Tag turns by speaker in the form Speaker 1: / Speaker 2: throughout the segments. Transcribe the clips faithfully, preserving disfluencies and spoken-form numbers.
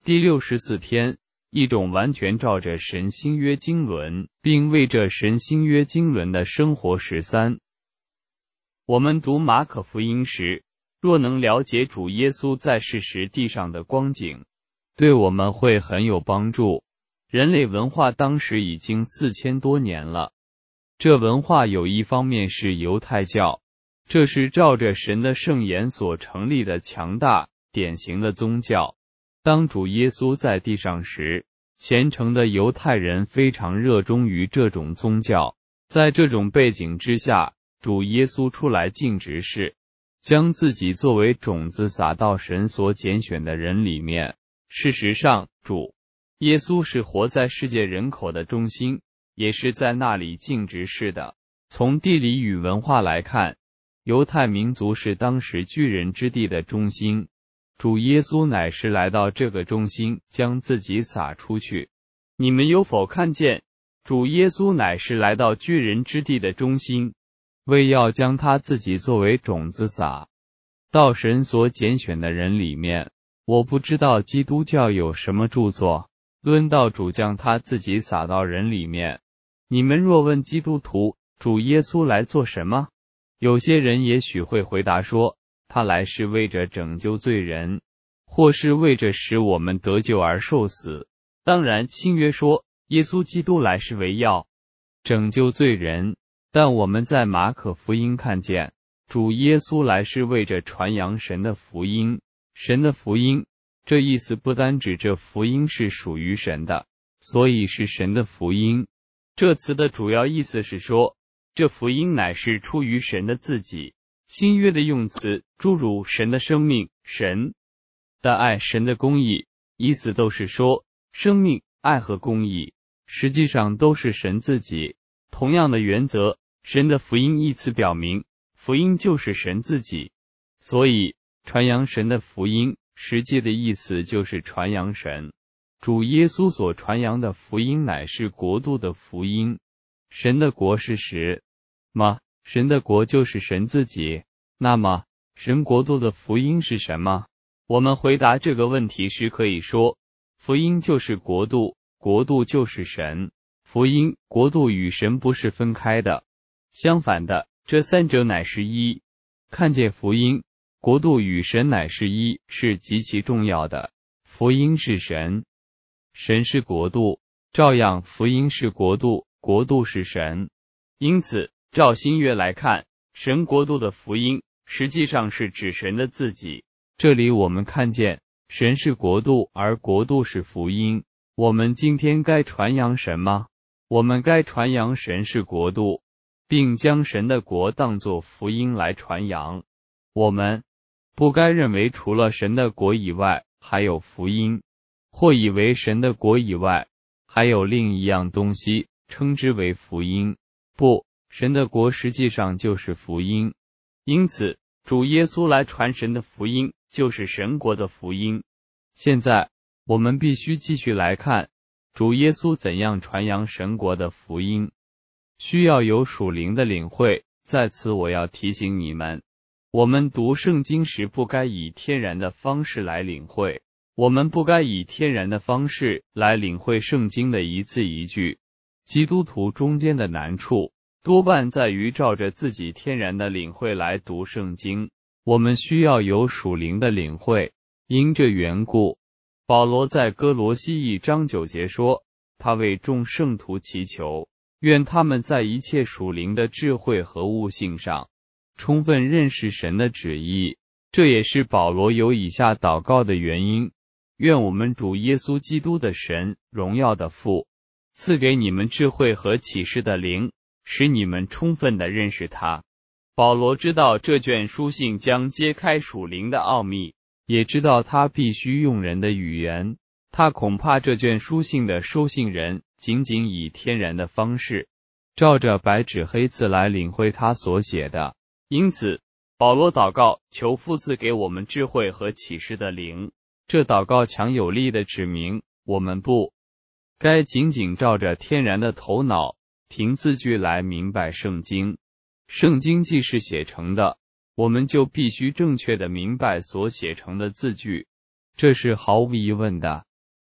Speaker 1: 第六十四篇，一种完全照着神新约经纶，并为着神新约经纶的生活十三。我们读马可福音时，若能了解主耶稣在世时地上的光景，对我们会很有帮助。人类文化当时已经四千多年了，这文化有一方面是犹太教，这是照着神的圣言所成立的强大典型的宗教。当主耶稣在地上时，虔诚的犹太人非常热衷于这种宗教。在这种背景之下，主耶稣出来尽职事，将自己作为种子撒到神所拣选的人里面。事实上，主耶稣是活在世界人口的中心，也是在那里尽职事的。从地理与文化来看，犹太民族是当时巨人之地的中心。主耶稣乃是来到这个中心，将自己撒出去。你们有否看见，主耶稣乃是来到巨人之地的中心，为要将他自己作为种子撒到神所拣选的人里面。我不知道基督教有什么著作论到主将他自己撒到人里面。你们若问基督徒，主耶稣来做什么？有些人也许会回答说，他来是为着拯救罪人，或是为着使我们得救而受死。当然，新约说耶稣基督来是为要拯救罪人，但我们在马可福音看见，主耶稣来是为着传扬神的福音。神的福音，这意思不单指这福音是属于神的，所以是神的福音。这词的主要意思是说，这福音乃是出于神的自己。新约的用词诸如神的生命、神的爱、神的公义，意思都是说生命、爱和公义实际上都是神自己。同样的原则，神的福音一词表明福音就是神自己，所以传扬神的福音实际的意思就是传扬神。主耶稣所传扬的福音乃是国度的福音。神的国是什么？神的国就是神自己。那么神国度的福音是什么？我们回答这个问题时可以说，福音就是国度，国度就是神。福音、国度与神不是分开的，相反的，这三者乃是一。看见福音、国度与神乃是一，是极其重要的。福音是神，神是国度，照样福音是国度，国度是神。因此照新约来看，神国度的福音实际上是指神的自己。这里我们看见神是国度，而国度是福音。我们今天该传扬什么？我们该传扬神是国度，并将神的国当作福音来传扬。我们不该认为除了神的国以外还有福音，或以为神的国以外还有另一样东西称之为福音。不，神的国实际上就是福音。因此主耶稣来传神的福音，就是神国的福音。现在我们必须继续来看主耶稣怎样传扬神国的福音，需要有属灵的领会。在此我要提醒你们，我们读圣经时不该以天然的方式来领会，我们不该以天然的方式来领会圣经的一字一句。基督徒中间的难处多半在于照着自己天然的领会来读圣经。我们需要有属灵的领会。因这缘故，保罗在哥罗西一章九节说，他为众圣徒祈求，愿他们在一切属灵的智慧和悟性上充分认识神的旨意。这也是保罗有以下祷告的原因：愿我们主耶稣基督的神，荣耀的父，赐给你们智慧和启示的灵，使你们充分地认识他。保罗知道这卷书信将揭开属灵的奥秘，也知道他必须用人的语言。他恐怕这卷书信的收信人仅仅以天然的方式，照着白纸黑字来领会他所写的。因此保罗祷告，求父赐给我们智慧和启示的灵。这祷告强有力地指明，我们不该仅仅照着天然的头脑，凭字句来明白圣经。圣经既是写成的，我们就必须正确地明白所写成的字句，这是毫无疑问的。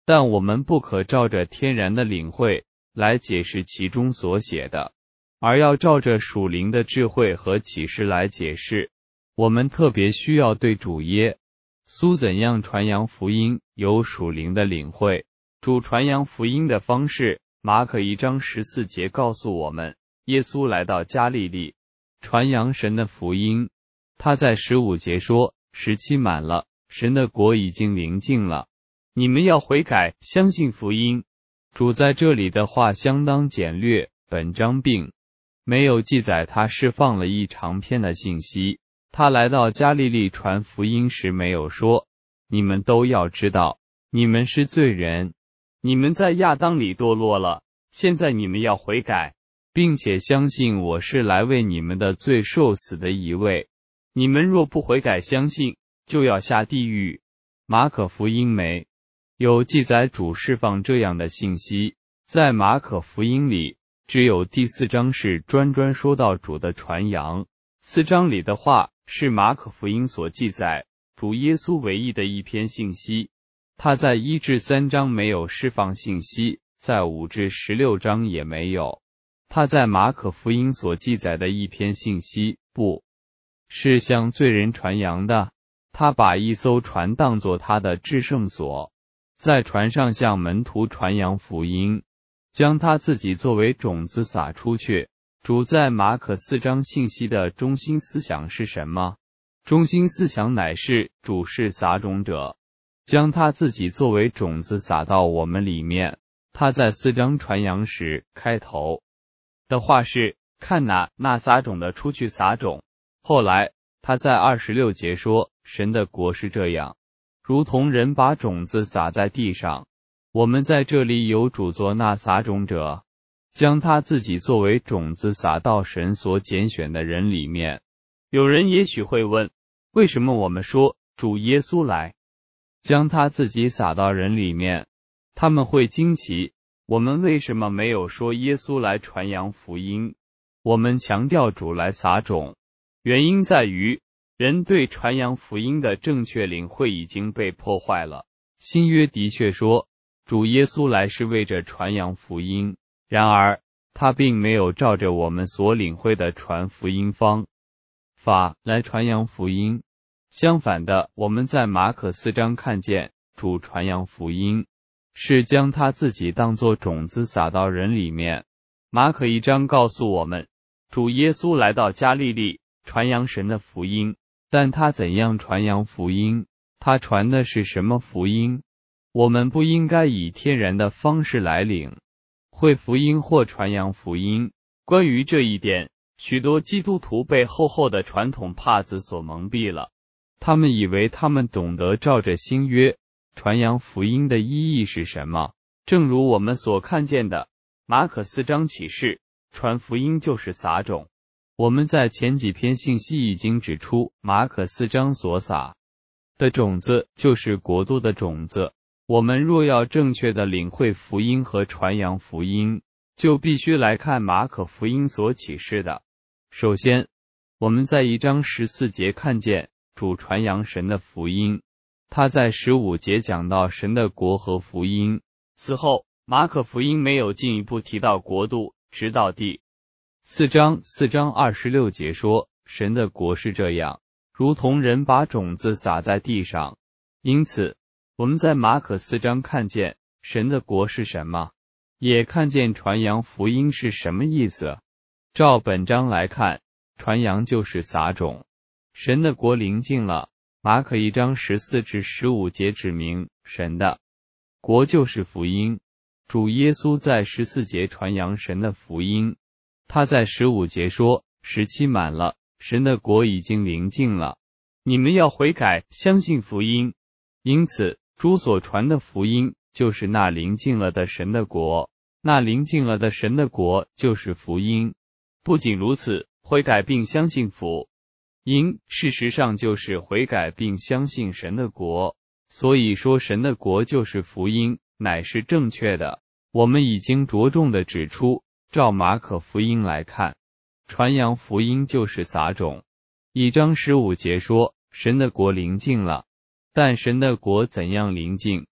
Speaker 1: 但我们不可照着天然的领会来解释其中所写的，而要照着属灵的智慧和启示来解释。我们特别需要对主耶稣怎样传扬福音有属灵的领会。主传扬福音的方式，马可一章十四节告诉我们，耶稣来到加利利，传扬神的福音。他在十五节说，时期满了，神的国已经临近了，你们要悔改，相信福音。主在这里的话相当简略，本章并没有记载他释放了一长篇的信息。他来到加利利传福音时没有说，你们都要知道，你们是罪人，你们在亚当里堕落了，现在你们要悔改，并且相信我是来为你们的罪受死的一位。你们若不悔改相信，就要下地狱。马可福音没有记载主释放这样的信息，在马可福音里，只有第四章是专专说到主的传扬。四章里的话是马可福音所记载主耶稣唯一的一篇信息。他在一至三章没有释放信息，在五至十六章也没有。他在马可福音所记载的一篇信息，不是向罪人传扬的。他把一艘船当作他的至圣所，在船上向门徒传扬福音，将他自己作为种子撒出去。主在马可四章信息的中心思想是什么？中心思想乃是主是撒种者，将他自己作为种子撒到我们里面。他在四章传扬时开头的话是，看哪，那撒种的出去撒种。后来他在二十六节说，神的国是这样，如同人把种子撒在地上。我们在这里有主做那撒种者，将他自己作为种子撒到神所拣选的人里面。有人也许会问，为什么我们说主耶稣来，将他自己撒到人里面？他们会惊奇，我们为什么没有说耶稣来传扬福音？我们强调主来撒种，原因在于人对传扬福音的正确领会已经被破坏了。新约的确说，主耶稣来是为着传扬福音，然而他并没有照着我们所领会的传福音方法来传扬福音。相反的，我们在马可四章看见主传扬福音是将他自己当作种子撒到人里面。马可一章告诉我们，主耶稣来到加利利传扬神的福音，但他怎样传扬福音？他传的是什么福音？我们不应该以天然的方式来领会福音或传扬福音。关于这一点，许多基督徒被厚厚的传统帕子所蒙蔽了。他们以为他们懂得照着新约传扬福音的意义是什么。正如我们所看见的，马可四章启示，传福音就是撒种。我们在前几篇信息已经指出，马可四章所撒的种子就是国度的种子。我们若要正确的领会福音和传扬福音，就必须来看马可福音所启示的。首先，我们在一章十四节看见主传扬神的福音，他在十五节讲到神的国和福音。此后，马可福音没有进一步提到国度，直到第四章四章二十六节说，神的国是这样，如同人把种子撒在地上。因此，我们在马可四章看见神的国是什么，也看见传扬福音是什么意思。照本章来看，传扬就是撒种。神的国临近了，马可一章十四至十五节指明神的国就是福音。主耶稣在十四节传扬神的福音，他在十五节说，时期满了，神的国已经临近了，你们要悔改，相信福音。因此，主所传的福音就是那临近了的神的国，那临近了的神的国就是福音。不仅如此，悔改并相信福音，事实上就是悔改并相信神的国。所以说神的国就是福音，乃是正确的。我们已经着重地指出，照马可福音来看，传扬福音就是撒种。一章十五节说，神的国临近了。但神的国怎样临近？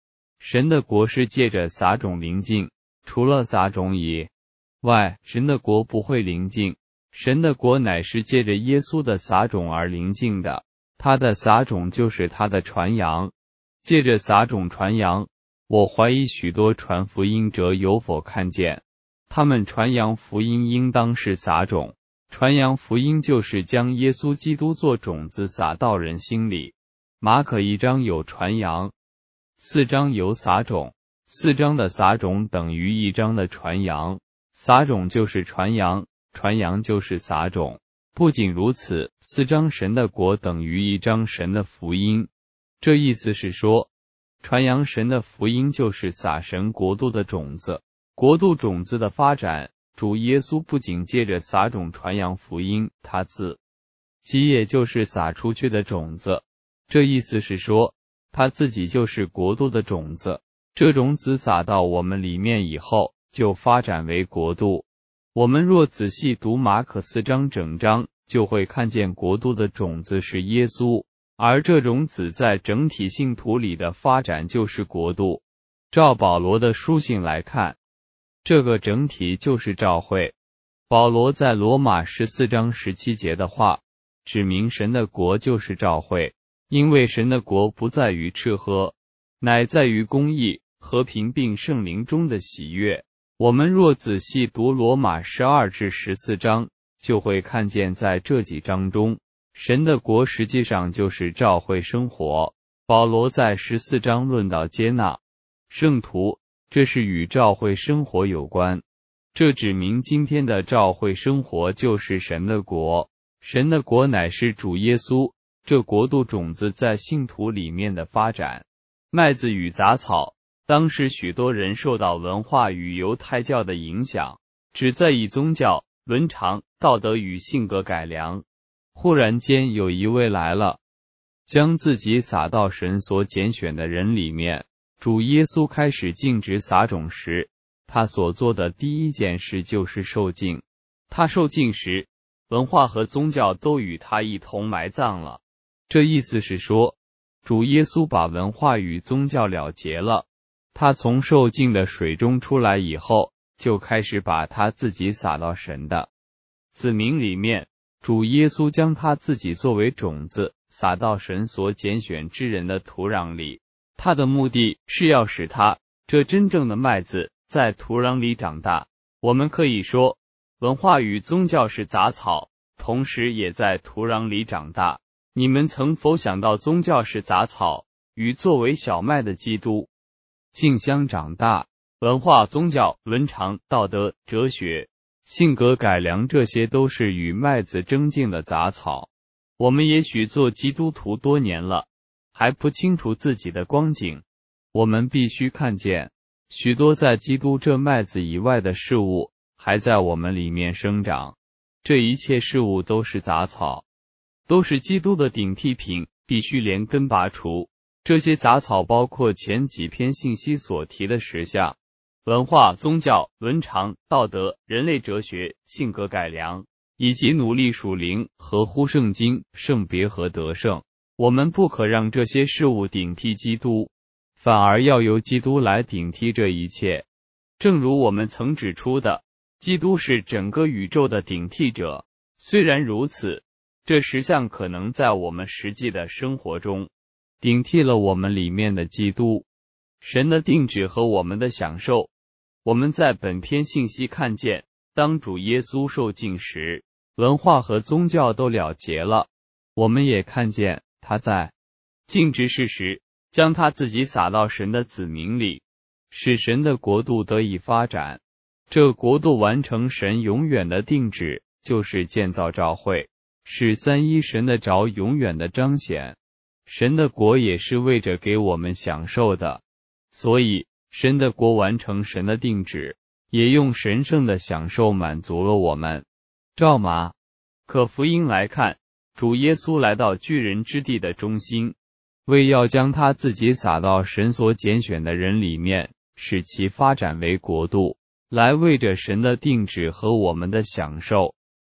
Speaker 1: 神的国是借着撒种临近，除了撒种以外，神的国不会临近。神的国乃是借着耶稣的撒种而临近的，他的撒种就是他的传扬。借着撒种传扬，我怀疑许多传福音者有否看见，他们传扬福音应当是撒种。传扬福音就是将耶稣基督做种子撒到人心里。马可一章有传扬，四章有撒种，四章的撒种等于一章的传扬，撒种就是传扬，传扬就是撒种。不仅如此，四章神的国等于一章神的福音。这意思是说，传扬神的福音就是撒神国度的种子。国度种子的发展，主耶稣不仅借着撒种传扬福音，他自己也就是撒出去的种子。这意思是说，他自己就是国度的种子。这种子撒到我们里面以后，就发展为国度。我们若仔细读马可四章整章，就会看见国度的种子是耶稣，而这种子在整体信徒里的发展就是国度。照保罗的书信来看，这个整体就是教会。保罗在罗马十四章十七节的话，指明神的国就是教会，因为神的国不在于吃喝，乃在于公义、和平并圣灵中的喜悦。我们若仔细读罗马十二至十四章，就会看见在这几章中，神的国实际上就是教会生活。保罗在十四章论到接纳圣徒，这是与教会生活有关。这指明今天的教会生活就是神的国。神的国乃是主耶稣，这国度种子在信徒里面的发展。麦子与杂草，当时许多人受到文化与犹太教的影响，只在意宗教、伦常、道德与性格改良。忽然间有一位来了，将自己撒到神所拣选的人里面。主耶稣开始禁止撒种时，他所做的第一件事就是受浸。他受浸时，文化和宗教都与他一同埋葬了。这意思是说，主耶稣把文化与宗教了结了。他从受浸的水中出来以后，就开始把他自己撒到神的子民里面。主耶稣将他自己作为种子撒到神所拣选之人的土壤里，他的目的是要使他这真正的麦子在土壤里长大。我们可以说，文化与宗教是杂草，同时也在土壤里长大。你们曾否想到宗教是杂草，与作为小麦的基督竞相长大？文化、宗教、伦常、道德、哲学、性格改良，这些都是与麦子争竞的杂草。我们也许做基督徒多年了，还不清楚自己的光景。我们必须看见，许多在基督这麦子以外的事物还在我们里面生长。这一切事物都是杂草，都是基督的顶替品，必须连根拔除。这些杂草包括前几篇信息所提的十项：文化、宗教、伦常、道德、人类哲学、性格改良，以及努力属灵、合乎圣经、圣别和得胜。我们不可让这些事物顶替基督，反而要由基督来顶替这一切。正如我们曾指出的，基督是整个宇宙的顶替者。虽然如此，这十项可能在我们实际的生活中顶替了我们里面的基督。神的定旨和我们的享受，我们在本篇信息看见，当主耶稣受浸时，文化和宗教都了结了。我们也看见他在禁止事时，将他自己撒到神的子民里，使神的国度得以发展。这国度完成神永远的定旨，就是建造教会，使三一神的着永远的彰显。神的国也是为着给我们享受的，所以神的国完成神的定旨，也用神圣的享受满足了我们。照马可福音来看，主耶稣来到巨人之地的中心，为要将他自己撒到神所拣选的人里面，使其发展为国度，来为着神的定旨和我们的享受。